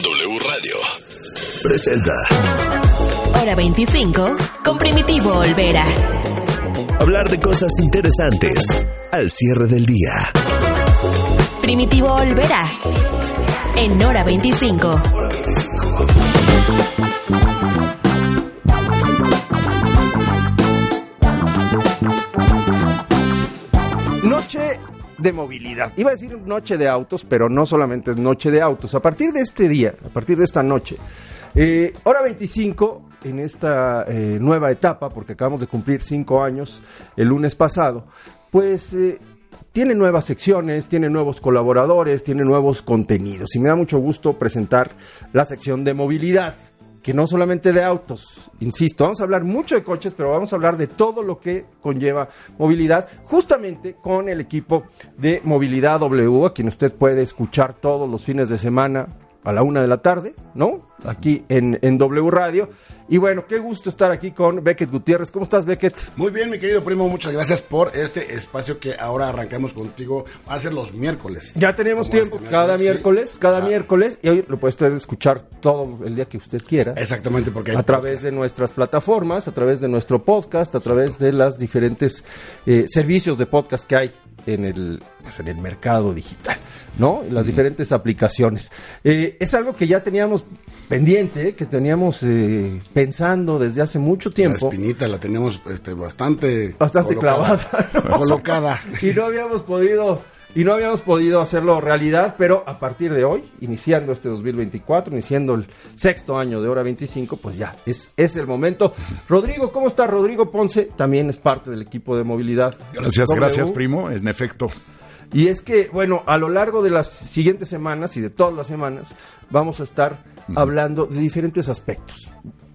W Radio presenta Hora 25 con Primitivo Olvera. hablar de cosas interesantes al cierre del día. Primitivo Olvera en Hora 25. Noche de movilidad. Iba a decir noche de autos, pero no solamente es noche de autos. A partir de este día, a partir de esta noche, Hora 25, en esta nueva etapa, porque acabamos de cumplir 5 años el lunes pasado, pues tiene nuevas secciones, tiene nuevos colaboradores, tiene nuevos contenidos. Y me da mucho gusto presentar la sección de movilidad, que no solamente de autos, insisto, vamos a hablar mucho de coches, pero vamos a hablar de todo lo que conlleva movilidad, justamente con el equipo de Movilidad W, a quien usted puede escuchar todos los fines de semana a la 1 de la tarde, ¿no? Aquí en W Radio. Y bueno, qué gusto estar aquí con Beckett Gutiérrez. ¿Cómo estás, Beckett? Muy bien, mi querido primo, muchas gracias por este espacio que ahora arrancamos contigo. Va a ser los miércoles. Ya tenemos tiempo, cada miércoles, y hoy lo puede usted escuchar todo el día que usted quiera. Exactamente, porque hay a través de nuestras plataformas, a través de nuestro podcast, a través de las diferentes servicios de podcast que hay en el mercado digital, ¿no? Las diferentes aplicaciones. Es algo que ya teníamos pendiente, que teníamos pensando desde hace mucho tiempo. La espinita la tenemos bastante clavada, ¿no? Colocada. Y no habíamos podido hacerlo realidad, pero a partir de hoy, iniciando este 2024, iniciando el 6º año de Hora 25, pues ya, es el momento. Rodrigo, ¿cómo está? Rodrigo Ponce también es parte del equipo de movilidad. Gracias, primo, en efecto. Y es que, bueno, a lo largo de las siguientes semanas y de todas las semanas, vamos a estar hablando de diferentes aspectos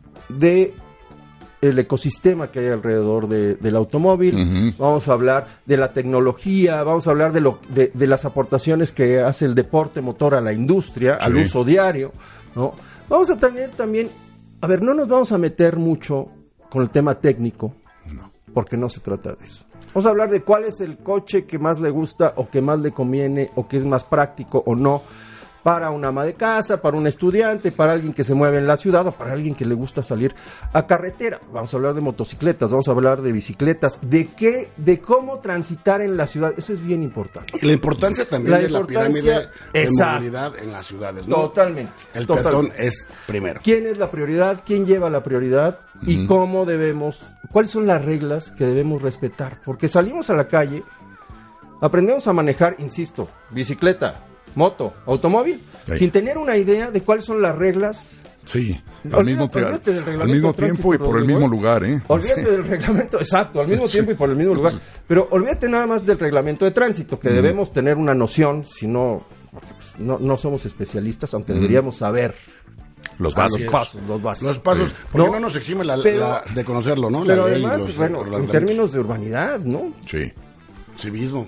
de el ecosistema que hay alrededor del automóvil. Vamos a hablar de la tecnología, vamos a hablar de las aportaciones que hace el deporte motor a la industria, al uso diario, ¿no? Vamos a tener también, no nos vamos a meter mucho con el tema técnico, porque no se trata de eso. Vamos a hablar de cuál es el coche que más le gusta o que más le conviene o que es más práctico o no para una ama de casa, para un estudiante, para alguien que se mueve en la ciudad o para alguien que le gusta salir a carretera. Vamos a hablar de motocicletas, vamos a hablar de bicicletas, de cómo transitar en la ciudad. Eso es bien importante. Y la importancia también de la pirámide de movilidad en las ciudades, ¿no? Totalmente. El peatón es primero. ¿Quién es la prioridad? ¿Quién lleva la prioridad? Y cómo cuáles son las reglas que debemos respetar. Porque salimos a la calle, aprendemos a manejar, insisto, bicicleta, moto, automóvil, sin tener una idea de cuáles son las reglas. Sí, al mismo tiempo y por el mismo lugar, ¿eh? Olvídate del reglamento, exacto, al mismo tiempo y por el mismo lugar. Pero olvídate nada más del reglamento de tránsito, que debemos tener una noción, si no, porque pues, no somos especialistas, aunque deberíamos saber los pasos, porque no nos exime de conocerlo, ¿no? Pero además, en términos de urbanidad, ¿no? Sí. Civismo.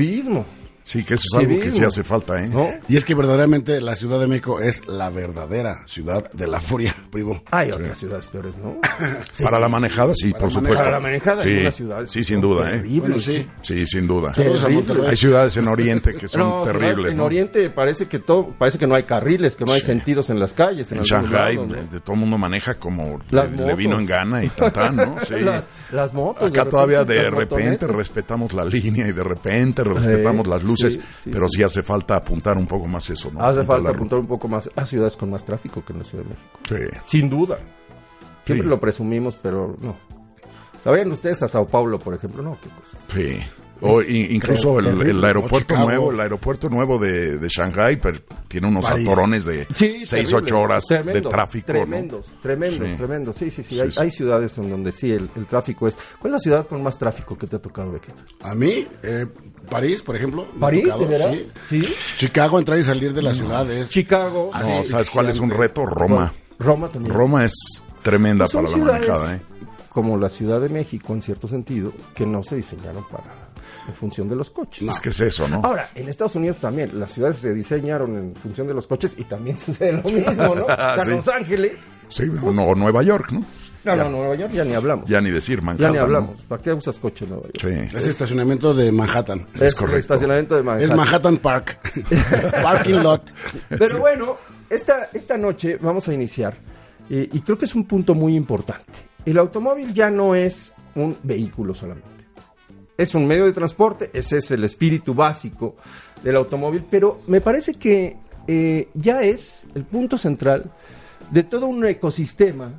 Sí, que eso es algo que sí hace falta, ¿eh? ¿No? Y es que verdaderamente la Ciudad de México es la verdadera ciudad de la furia, primo. Hay otras ciudades peores, ¿no? Sí. Para la manejada, sí, por supuesto. Para la manejada sí, hay unas ciudades. Sí, sin duda, ¿eh? Bueno, sí, sin duda. Terrible. Hay ciudades en Oriente que son terribles, en Oriente parece que no hay carriles, que no hay sentidos en las calles. En Shanghái, todo el mundo maneja como le vino en gana y tantán, ¿no? Sí. Las motos. Acá todavía de repente respetamos la línea y de repente respetamos las luces, pero sí hace falta apuntar un poco más eso, ¿no? Hace falta apuntar un poco más a ciudades con más tráfico que en la Ciudad de México. Sí. Sin duda. Siempre lo presumimos, pero no. ¿Sabían ustedes a Sao Paulo, por ejemplo? No, qué cosa. Sí. O incluso el aeropuerto nuevo de Shanghái tiene unos atorones de 6-8 horas de tráfico. Tremendos. Sí. Hay ciudades en donde sí el tráfico es. ¿Cuál es la ciudad con más tráfico que te ha tocado, Beckett? A mí, París, por ejemplo. ¿París, de verdad? Sí. Chicago, entrar y salir de la ciudad es... Chicago. No, ¿sabes cuál es un reto? Roma. Roma también. Roma es tremenda para la manejada, ¿eh? Como la Ciudad de México, en cierto sentido, que no se diseñaron en función de los coches. No. Es que es eso, ¿no? Ahora, en Estados Unidos también, las ciudades se diseñaron en función de los coches y también sucede lo mismo, ¿no? O sea, sí. Los Ángeles. Sí, o Nueva York, ¿no? No, Nueva York ya ni hablamos. Ya ni decir, Manhattan. Ya ni hablamos. ¿Para qué usas coche en Nueva York? Sí. Es estacionamiento de Manhattan. Es correcto. El estacionamiento de Manhattan. Es Manhattan Park. Parking lot. Pero bueno, esta noche vamos a iniciar, y creo que es un punto muy importante. El automóvil ya no es un vehículo solamente. Es un medio de transporte, ese es el espíritu básico del automóvil, pero me parece que ya es el punto central de todo un ecosistema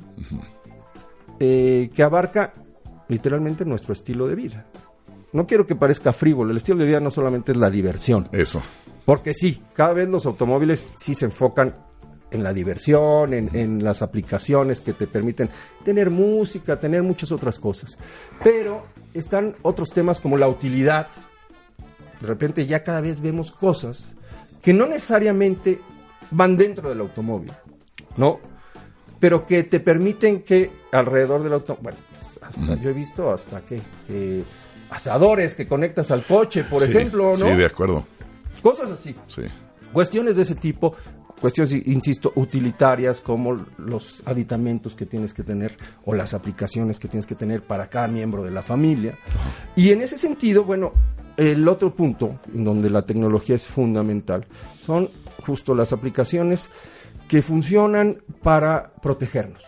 que abarca literalmente nuestro estilo de vida. No quiero que parezca frívolo, el estilo de vida no solamente es la diversión. Eso. Porque sí, cada vez los automóviles sí se enfocan en la diversión, en las aplicaciones que te permiten tener música, tener muchas otras cosas. Pero están otros temas como la utilidad. De repente ya cada vez vemos cosas que no necesariamente van dentro del automóvil, ¿no? Pero que te permiten que alrededor del automóvil, bueno, hasta yo he visto hasta que asadores que conectas al coche, por ejemplo, ¿no? Sí, de acuerdo. Cosas así. Sí. Cuestiones de ese tipo, cuestiones, insisto, utilitarias, como los aditamentos que tienes que tener o las aplicaciones que tienes que tener para cada miembro de la familia. Y en ese sentido, bueno, el otro punto en donde la tecnología es fundamental son justo las aplicaciones que funcionan para protegernos,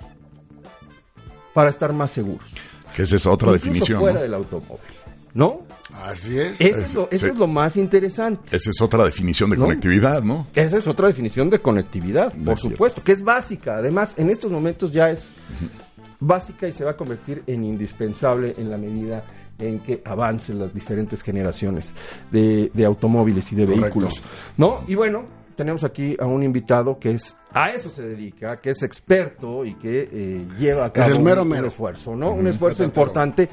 para estar más seguros. Que esa es otra incluso definición, fuera, ¿no? del automóvil, ¿no? Así es. Eso es lo más interesante. Esa es otra definición de ¿no? conectividad, ¿no? Esa es otra definición de conectividad, por supuesto, que es básica. Además, en estos momentos ya es básica y se va a convertir en indispensable en la medida en que avancen las diferentes generaciones de automóviles y de vehículos, ¿no? Y bueno, tenemos aquí a un invitado que a eso se dedica, que es experto y que lleva a cabo un esfuerzo, ¿no? Un esfuerzo importante,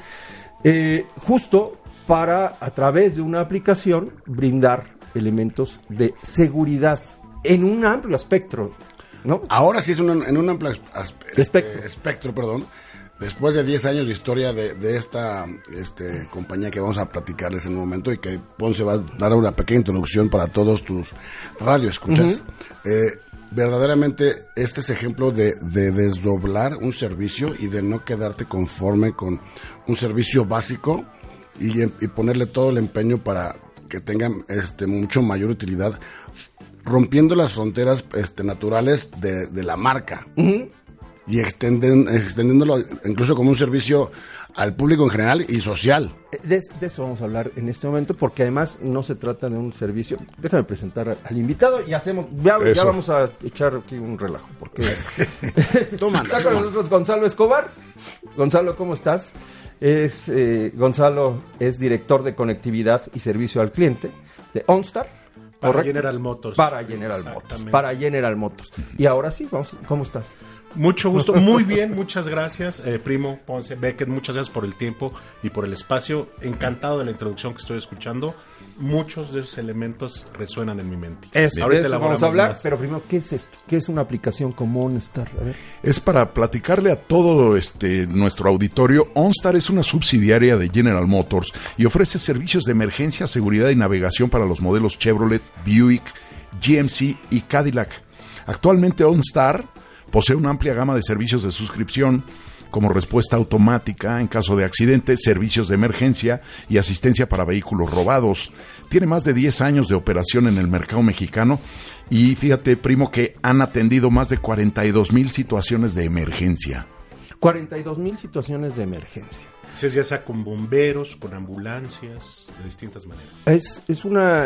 justo para, a través de una aplicación, brindar elementos de seguridad en un amplio espectro, ¿no? Ahora sí es en un amplio espectro, perdón. Después de 10 años de historia de esta compañía que vamos a platicarles en un momento, y que Ponce va a dar una pequeña introducción para todos tus radioescuchas, verdaderamente este es ejemplo de desdoblar un servicio y de no quedarte conforme con un servicio básico y ponerle todo el empeño para que tengan mucho mayor utilidad, rompiendo las fronteras naturales de la marca. Y extendiéndolo incluso como un servicio al público en general y social. De eso vamos a hablar en este momento, porque además no se trata de un servicio. Déjame presentar al invitado y hacemos, ya vamos a echar aquí un relajo, porque está con nosotros Gonzalo Escobar. Gonzalo, ¿cómo estás? Gonzalo es director de conectividad y servicio al cliente de OnStar. Para General Motors. Para General Motors. Y ahora sí, ¿cómo estás? Mucho gusto, muy bien, muchas gracias, primo Ponce, Beckett, muchas gracias por el tiempo y por el espacio. Encantado de la introducción que estoy escuchando. Muchos de esos elementos resuenan en mi mente. Ahorita de eso vamos a hablar, pero primero, ¿qué es esto? ¿Qué es una aplicación como OnStar? A ver. Es para platicarle a todo nuestro auditorio. OnStar es una subsidiaria de General Motors y ofrece servicios de emergencia, seguridad y navegación para los modelos Chevrolet, Buick, GMC y Cadillac. Actualmente OnStar posee una amplia gama de servicios de suscripción, como respuesta automática en caso de accidente, servicios de emergencia y asistencia para vehículos robados. Tiene más de 10 años de operación en el mercado mexicano y fíjate, primo, que han atendido más de 42,000 situaciones de emergencia. 42,000 situaciones de emergencia. Sí, ya sea con bomberos, con ambulancias, de distintas maneras. Es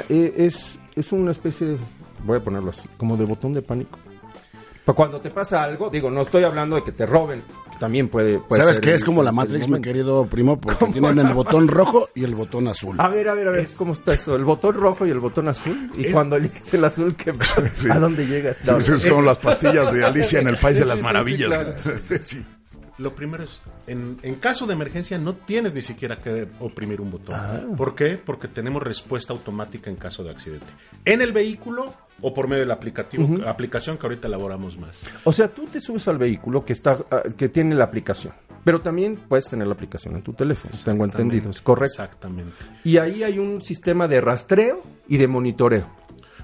una especie de, voy a ponerlo así, como de botón de pánico. Pero cuando te pasa algo, digo, no estoy hablando de que te roben, que también puede ¿Sabes ser qué? Es como la Matrix, mi querido primo, porque tienen el botón rojo y el botón azul. A ver, ¿cómo está eso? El botón rojo y el botón azul. Y cuando eliges el azul, sí. ¿a dónde llegas? No, sí, es como las pastillas de Alicia en el País de las Maravillas. Claro. Sí. Lo primero es, en caso de emergencia no tienes ni siquiera que oprimir un botón. ¿Por qué? Porque tenemos respuesta automática en caso de accidente. En el vehículo o por medio de la aplicación que ahorita elaboramos más. O sea, tú te subes al vehículo que tiene la aplicación, pero también puedes tener la aplicación en tu teléfono, tengo entendido, ¿es correcto? Exactamente. Y ahí hay un sistema de rastreo y de monitoreo.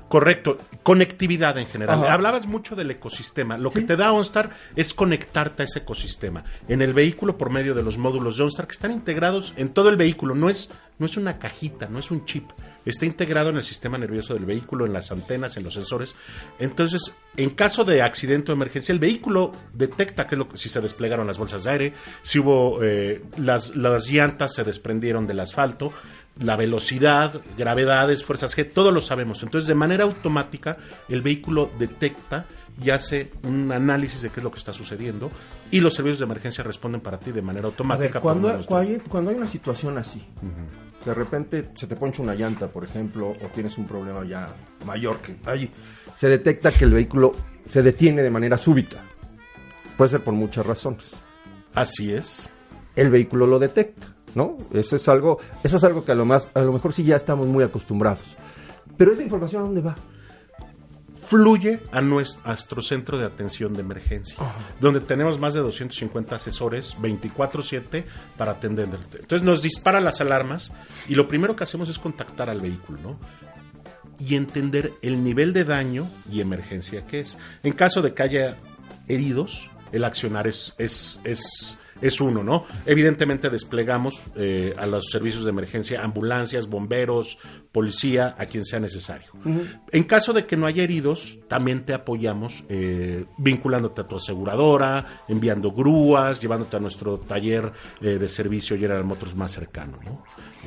Correcto, conectividad en general. Ajá. Hablabas mucho del ecosistema. Lo que te da OnStar es conectarte a ese ecosistema. En el vehículo por medio de los módulos de OnStar que están integrados en todo el vehículo. No es una cajita, no es un chip. Está integrado en el sistema nervioso del vehículo, en las antenas, en los sensores. Entonces, en caso de accidente o emergencia, el vehículo detecta si se desplegaron las bolsas de aire, si hubo las llantas se desprendieron del asfalto, la velocidad, gravedades, fuerzas G, todo lo sabemos. Entonces, de manera automática, el vehículo detecta y hace un análisis de qué es lo que está sucediendo y los servicios de emergencia responden para ti de manera automática. A ver, cuando hay una situación así, de repente se te poncha una llanta, por ejemplo, o tienes un problema ya mayor que hay, se detecta que el vehículo se detiene de manera súbita. Puede ser por muchas razones. Así es. El vehículo lo detecta, ¿no? Eso es algo que a lo mejor sí ya estamos muy acostumbrados. Pero esa información, ¿a dónde va? Fluye a nuestro centro de atención de emergencia, donde tenemos más de 250 asesores 24/7 para atenderte. Entonces nos dispara las alarmas y lo primero que hacemos es contactar al vehículo, ¿no? Y entender el nivel de daño y emergencia que es. En caso de que haya heridos, el accionar es uno, ¿no? Evidentemente desplegamos a los servicios de emergencia, ambulancias, bomberos, policía, a quien sea necesario. En caso de que no haya heridos, también te apoyamos vinculándote a tu aseguradora, enviando grúas, llevándote a nuestro taller de servicio General Motors más cercano, ¿no?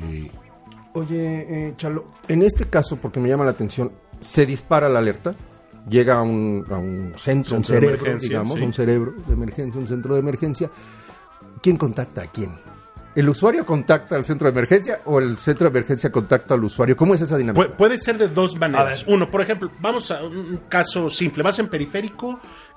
Oye, Chalo, en este caso, porque me llama la atención, se dispara la alerta, llega a un centro, un cerebro, digamos, sí. Un cerebro de emergencia, un centro de emergencia. ¿Quién contacta a quién? ¿El usuario contacta al centro de emergencia o el centro de emergencia contacta al usuario? ¿Cómo es esa dinámica? Puede ser de dos maneras. Uno, por ejemplo, vamos a un caso simple. Vas en periférico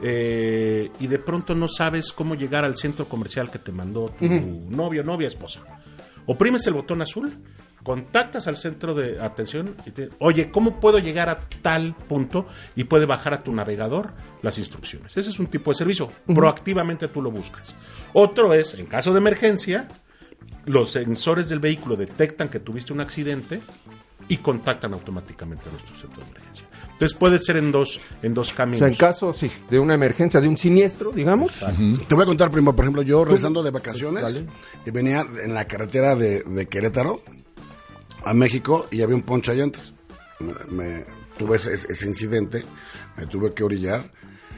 y de pronto no sabes cómo llegar al centro comercial que te mandó tu novio, novia, esposa. Oprimes el botón azul, contactas al centro de atención y oye, ¿cómo puedo llegar a tal punto? Y puede bajar a tu navegador las instrucciones. Ese es un tipo de servicio. Proactivamente tú lo buscas. Otro es, en caso de emergencia, los sensores del vehículo detectan que tuviste un accidente y contactan automáticamente a nuestro centro de emergencia. Entonces puede ser en dos caminos. O sea, en caso, sí, de una emergencia, de un siniestro, digamos. Te voy a contar, primo, por ejemplo, yo regresando de vacaciones y venía en la carretera de Querétaro a México y había un ponchallantas. Tuve ese incidente, me tuve que orillar.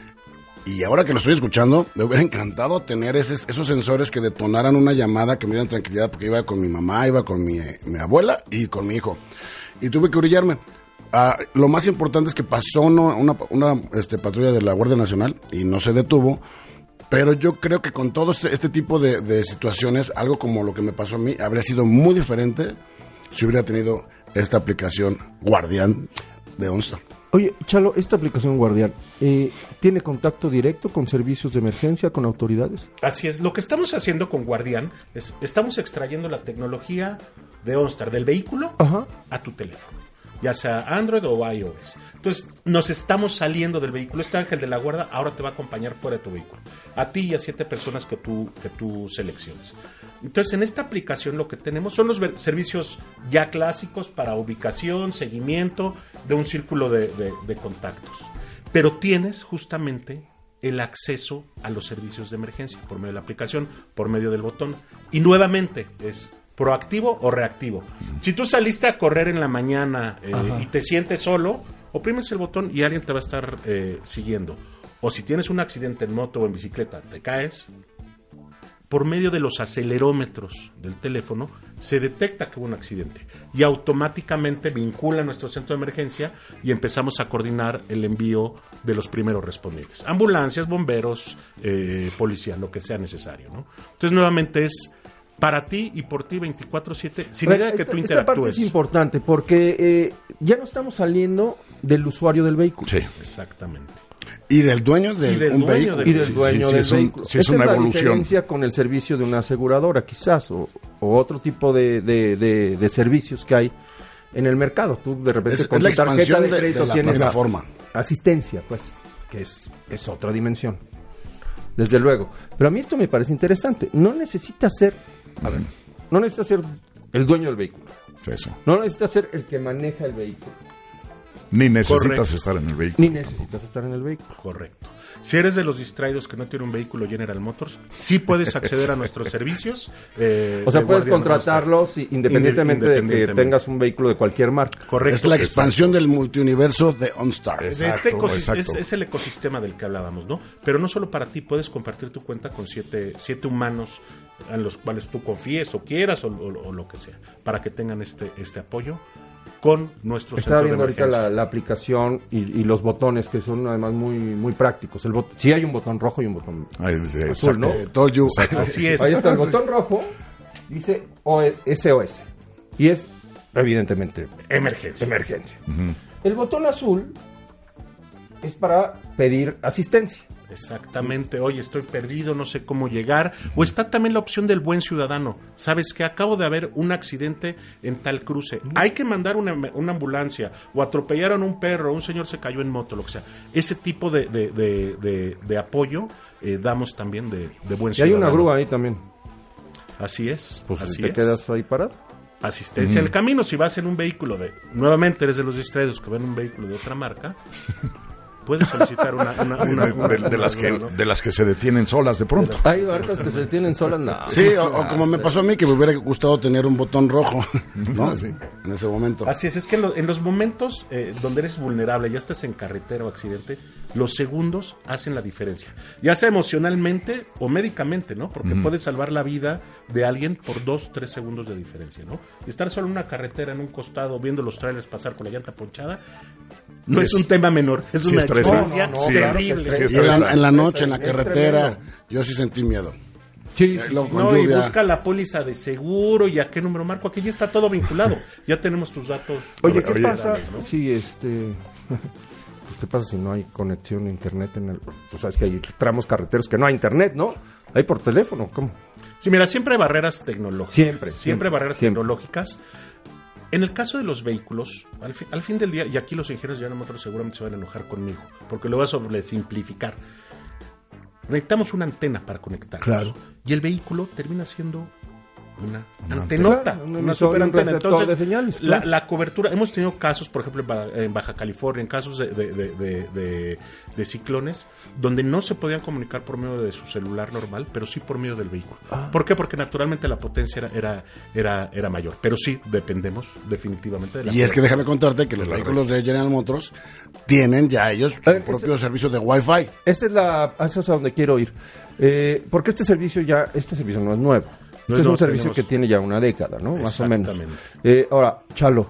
Y ahora que lo estoy escuchando, me hubiera encantado tener esos sensores que detonaran una llamada que me dieran tranquilidad, porque iba con mi mamá, iba con mi abuela y con mi hijo. Y tuve que orillarme. Lo más importante es que pasó una patrulla de la Guardia Nacional y no se detuvo. Pero yo creo que con todo este tipo de situaciones, algo como lo que me pasó a mí, habría sido muy diferente si hubiera tenido esta aplicación Guardián de OnStar. Oye, Chalo, esta aplicación Guardián, ¿tiene contacto directo con servicios de emergencia, con autoridades? Así es, lo que estamos haciendo con Guardián es, estamos extrayendo la tecnología de OnStar del vehículo a tu teléfono, ya sea Android o iOS. Entonces, nos estamos saliendo del vehículo. Este ángel de la guarda ahora te va a acompañar fuera de tu vehículo, a ti y a 7 personas que tú selecciones. Entonces, en esta aplicación lo que tenemos son los servicios ya clásicos para ubicación, seguimiento de un círculo de contactos. Pero tienes justamente el acceso a los servicios de emergencia por medio de la aplicación, por medio del botón. Y nuevamente es proactivo o reactivo. Si tú saliste a correr en la mañana y te sientes solo, oprimes el botón y alguien te va a estar siguiendo. O si tienes un accidente en moto o en bicicleta, te caes. Por medio de los acelerómetros del teléfono se detecta que hubo un accidente y automáticamente vincula a nuestro centro de emergencia y empezamos a coordinar el envío de los primeros respondientes. Ambulancias, bomberos, policía, lo que sea necesario, ¿no? Entonces, nuevamente es para ti y por ti 24/7, sin idea de que tú interactúes. Esta parte es importante porque ya no estamos saliendo del usuario del vehículo. Sí, exactamente. Y del dueño del vehículo. Y del dueño del vehículo. Sí, es una la evolución. Diferencia con el servicio de una aseguradora, quizás, o otro tipo de servicios que hay en el mercado. Tú de repente con tu tarjeta de crédito tienes la asistencia, pues, que es otra dimensión. Desde luego. Pero a mí esto me parece interesante. No necesita ser el dueño del vehículo. Eso. No necesita ser el que maneja el vehículo. Ni necesitas Correcto. estar en el vehículo. Ni necesitas estar en el vehículo. Correcto. Si eres de los distraídos que no tiene un vehículo General Motors, sí puedes acceder a nuestros servicios. O sea, de puedes guardia contratarlos independientemente de que independientemente. tengas un vehículo de cualquier marca. Correcto. Es la expansión del multiuniverso de OnStar. De Exacto, exacto. Es el ecosistema del que hablábamos, ¿no? Pero no solo para ti, puedes compartir tu cuenta con siete humanos en los cuales tú confíes o quieras o lo que sea, para que tengan este apoyo con nuestro Estaba centro de viendo ahorita emergencia. la aplicación y los botones que son además muy prácticos. Sí hay un botón rojo y un botón Ay, azul, ¿no? Told you. Así es. Ahí está el botón rojo, dice SOS. Y es, evidentemente, Emergencia. El botón azul es para pedir asistencia. Exactamente, oye, estoy perdido, no sé cómo llegar. O está también la opción del buen ciudadano. Sabes que acabo de haber un accidente en tal cruce. Hay que mandar una ambulancia. O atropellaron a un perro, un señor se cayó en moto, lo que sea. Ese tipo de apoyo damos también de buen Y hay ciudadano. una grúa ahí también. Así es. Pues así si te es. quedas ahí parado. Asistencia en el camino. Si vas en un vehículo nuevamente eres de los distraídos que ven un vehículo de otra marca, puedes solicitar de las que se detienen solas de pronto. Hay marcas que se tienen solas, no. Sí, o como me pasó a mí, que me hubiera gustado tener un botón rojo, ¿no? Sí. En ese momento. Así es que en los momentos donde eres vulnerable, ya estás en carretera o accidente, los segundos hacen la diferencia. Ya sea emocionalmente o médicamente, ¿no? Porque puedes salvar la vida de alguien por 2-3 segundos de diferencia, ¿no? Estar solo en una carretera, en un costado, viendo los trailers pasar con la llanta ponchada, no es un tema menor, es sí una estresa. experiencia No, terrible. sí Y estresa. en la noche, en la Es carretera, tremendo. yo sí sentí miedo. Sí, Luego con No, y lluvia. busca la póliza de seguro y a qué número marco. Aquí ya está todo vinculado. Ya tenemos tus datos. Oye, ¿qué Oye, pasa ¿no? si pues, ¿qué pasa si no hay conexión a internet en el... O sea, es que hay tramos carreteros que no hay internet, ¿no? Hay por teléfono, ¿cómo? Sí, mira, siempre hay barreras tecnológicas. Siempre hay barreras siempre. tecnológicas. En el caso de los vehículos, al fin del día, y aquí los ingenieros de General Motors seguramente se van a enojar conmigo, porque lo voy a sobresimplificar. Necesitamos una antena para conectarnos. Claro. Y el vehículo termina siendo una antenota, Claro, un una emisor, super un antena. receptor Entonces, de señales, claro. la cobertura, hemos tenido casos, por ejemplo, en Baja California, en casos de ciclones, donde no se podían comunicar por medio de su celular normal, pero sí por medio del vehículo. ¿Por qué? Porque naturalmente la potencia era mayor. Pero sí, dependemos definitivamente de la Y es que déjame contarte que los vehículos de General Motors tienen ya ellos su propio servicio de Wi-Fi. Esa es a donde quiero ir. Porque este servicio no es nuevo. No Este es es un nuevo, servicio tenemos- que tiene ya una década, ¿no? Más o menos. Exactamente. Ahora, Chalo,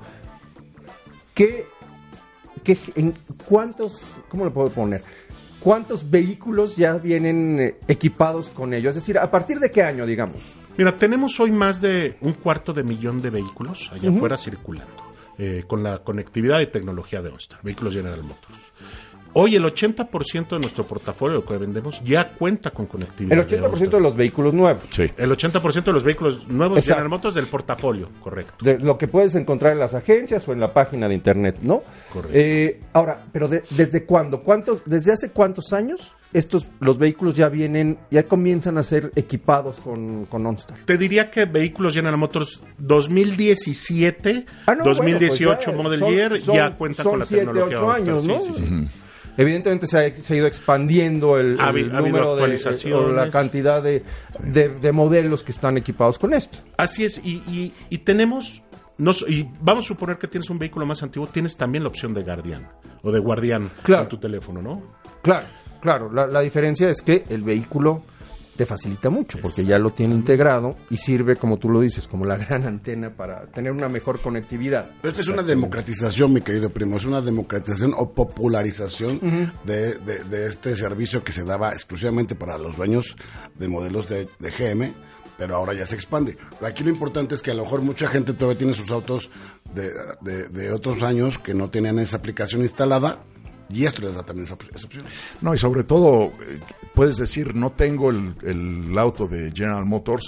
¿cómo le puedo poner? ¿Cuántos vehículos ya vienen equipados con ello? Es decir, ¿a partir de qué año, digamos? Mira, tenemos hoy más de 250,000 de vehículos allá afuera circulando, con la conectividad y tecnología de OnStar, vehículos General Motors. Hoy el 80% de nuestro portafolio, lo que vendemos, ya cuenta con conectividad. El 80% de los vehículos nuevos. Sí. El 80% de los vehículos nuevos Exacto. General Motors del portafolio, correcto. De lo que puedes encontrar en las agencias o en la página de internet, ¿no? Correcto. Ahora, pero ¿desde cuándo? ¿Desde hace cuántos años los vehículos ya comienzan a ser equipados con OnStar? Te diría que vehículos General Motors 2017, 2018 bueno, pues Model Year ya cuentan con la 7, tecnología 8 años, OnStar. ¿no? Sí, sí, sí. Evidentemente se ha ido expandiendo el Ha habido número actualizaciones. o la cantidad de modelos que están equipados con esto. Así es, y tenemos, y vamos a suponer que tienes un vehículo más antiguo, tienes también la opción de Guardián o de Guardián Claro. en tu teléfono, ¿no? Claro. La diferencia es que el vehículo te facilita mucho porque ya lo tiene integrado y sirve, como tú lo dices, como la gran antena para tener una mejor conectividad. Pero esta es una democratización, mi querido primo, es una democratización o popularización de este servicio que se daba exclusivamente para los dueños de modelos de GM, pero ahora ya se expande. Aquí lo importante es que a lo mejor mucha gente todavía tiene sus autos de otros años que no tenían esa aplicación instalada, y esto les da también esa opción. No, y sobre todo, puedes decir, no tengo el auto de General Motors,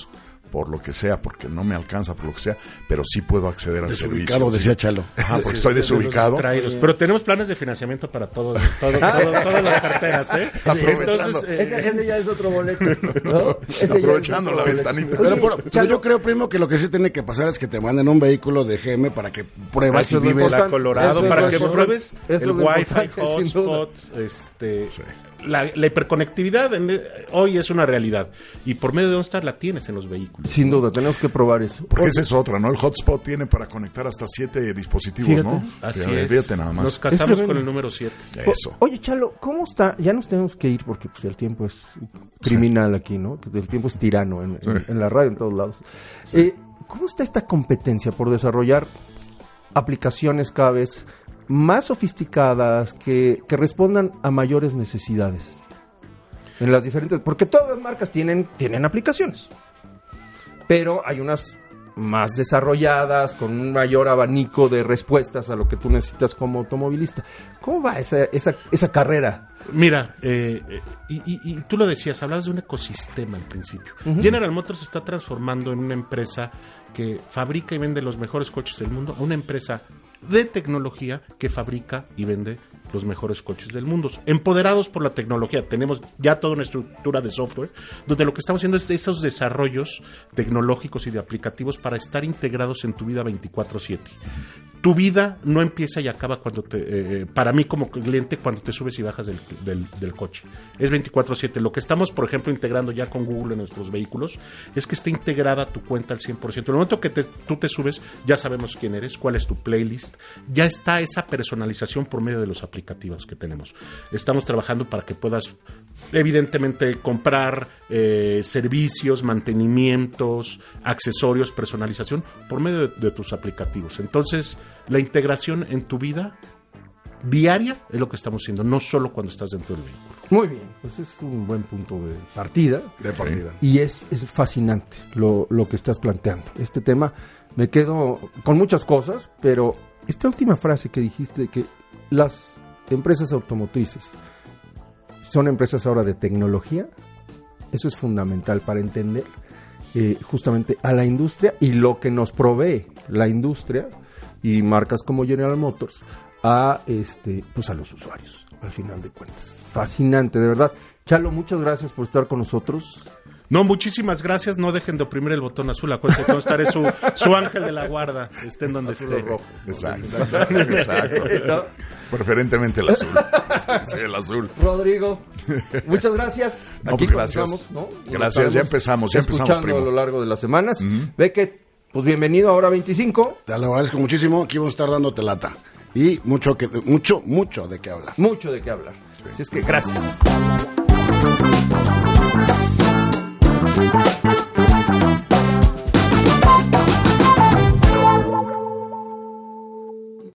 por lo que sea, porque no me alcanza, por lo que sea, pero sí puedo acceder al Desubicado, servicio. decía Chalo. Ajá, porque estoy desubicado. Pero tenemos planes de financiamiento para todas las carteras, ¿eh? Aprovechando. Ese ya es otro boleto, ¿no? Ese ya es Aprovechando otro la boleto. ventanita. Pero yo creo, primo, que lo que sí tiene que pasar es que te manden un vehículo de GM para que pruebas Eso si es lo vives. La Colorado, Eso es para lo que importante. pruebes Eso es el lo Wi-Fi importante, sin duda. hotspot, la hiperconectividad hoy es una realidad y por medio de OnStar la tienes en los vehículos. Sin duda, tenemos que probar eso. Porque esa es otra, ¿no? El hotspot tiene para conectar hasta 7 dispositivos, Fíjate. ¿no? Así Fíjate, es. fíjate nada más. Nos Es casamos tremendo. con el número 7. Eso. Oye, Chalo, ¿cómo está? Ya nos tenemos que ir porque pues, el tiempo es criminal aquí, ¿no? El tiempo es tirano en la radio, en todos lados. ¿Cómo está esta competencia por desarrollar aplicaciones cada vez más sofisticadas que respondan a mayores necesidades? En las diferentes... Porque todas las marcas tienen aplicaciones, pero hay unas más desarrolladas, con un mayor abanico de respuestas a lo que tú necesitas como automovilista. ¿Cómo va esa carrera? Mira, y tú lo decías, hablabas de un ecosistema al principio. General Motors se está transformando en una empresa que fabrica y vende los mejores coches del mundo, a una empresa de tecnología que fabrica y vende los mejores coches del mundo. Empoderados por la tecnología, tenemos ya toda una estructura de software, donde lo que estamos haciendo es esos desarrollos tecnológicos y de aplicativos para estar integrados en tu vida 24/7. Tu vida no empieza y acaba cuando para mí como cliente, cuando te subes y bajas del coche. Es 24/7. Lo que estamos, por ejemplo, integrando ya con Google en nuestros vehículos, es que esté integrada tu cuenta al 100%. En el momento que tú te subes, ya sabemos quién eres, cuál es tu playlist, ya está esa personalización por medio de los aplicativos que tenemos. Estamos trabajando para que puedas, evidentemente, comprar servicios, mantenimientos, accesorios, personalización por medio de tus aplicativos. Entonces, la integración en tu vida diaria es lo que estamos haciendo, no solo cuando estás dentro del vehículo. Muy bien, pues es un buen punto de partida. De partida. Y es fascinante lo que estás planteando. Este tema, me quedo con muchas cosas, pero esta última frase que dijiste, que las empresas automotrices son empresas ahora de tecnología, eso es fundamental para entender justamente a la industria y lo que nos provee la industria y marcas como General Motors a los usuarios, al final de cuentas. Fascinante, de verdad. Chalo, muchas gracias por estar con nosotros. No, muchísimas gracias. No dejen de oprimir el botón azul. Acuérdense que estaré su ángel de la guarda, estén donde esté. Exacto. Preferentemente el azul. Sí, el azul. Rodrigo, muchas gracias. No, Aquí pues gracias. comenzamos, ¿no? Gracias, ya empezamos, escuchando primo. a lo largo de las semanas. Ve que, pues bienvenido a Hora 25. Te lo agradezco muchísimo. Aquí vamos a estar dándote lata. Y mucho de qué hablar. Mucho de qué hablar. Así es que gracias.